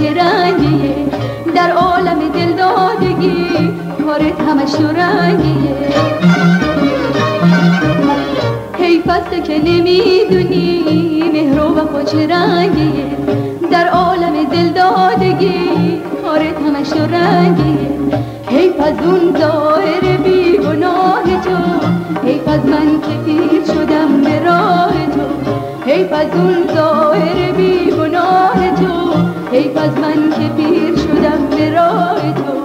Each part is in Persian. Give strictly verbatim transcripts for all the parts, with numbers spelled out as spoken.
چه رنگیه، در عالم دل دادگی کارت همش دو رنگیه. حیف است که نمیدونی مهر و وفا چه رنگیه، در عالم دل دادگی کارت همش دو رنگیه. حیف از اون ظاهر بیگناه تو، حیف از من که پیر شدم به راه تو. حیف از اون ظاهر بیگناه تو، حیف از من که پیر شدم به راه تو.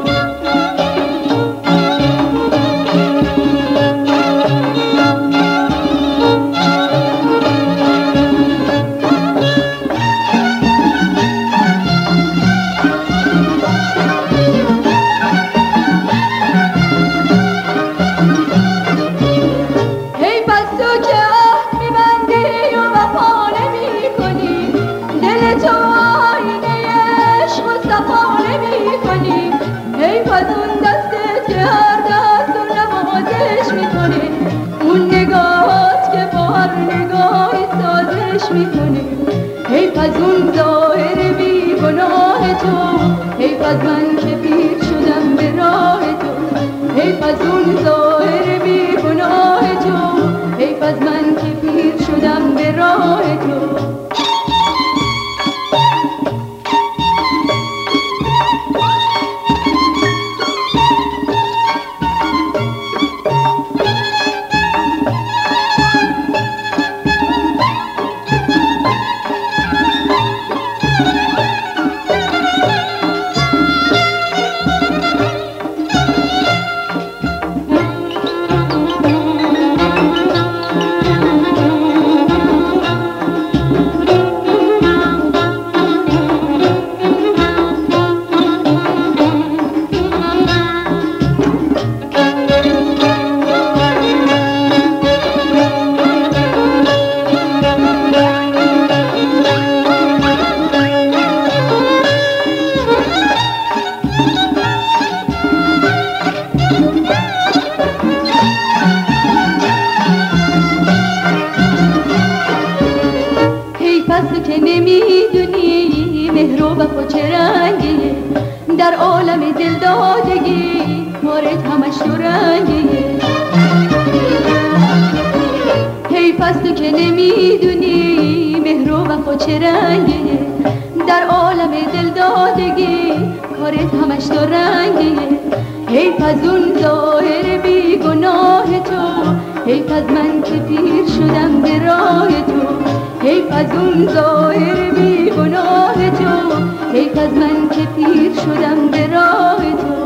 حیف از اون دستت که هر دست و نوازش میکنه، اون نگاهات که با هر نگاهی سازش میکنه. حیف از اون ظاهر بیگناه تو، حیف از من که پیر شدم به راه تو. حیف از اون ظاهر بیگناه تو، حیف از من که پیر شدم به راه تو. که نمیدونی مهر و وفا چه رنگیه، در عالم دل دادگی کارت همش دو رنگیه. حیف است که نمیدونی مهر و وفا چه رنگیه، در عالم دل دادگی کارت همش دو رنگیه. حیف از اون ظاهر بیگناه تو، حیف از من که پیر شدم به راه تو. حیف از اون ظاهر بیگناه تو، حیف از من که پیر شدم به راه تو.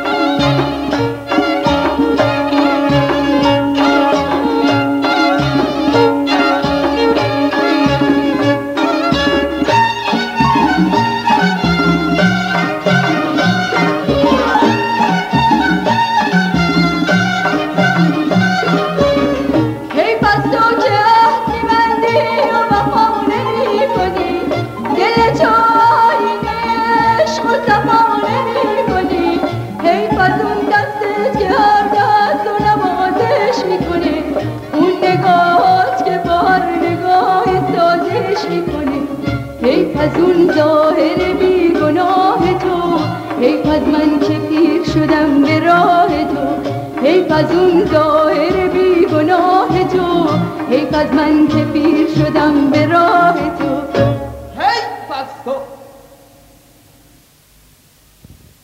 حیف از اون ظاهر بیگناه تو، حیف از من که پیر شدم به راه تو. حیف از اون ظاهر بیگناه تو، حیف از من که پیر شدم به راه تو.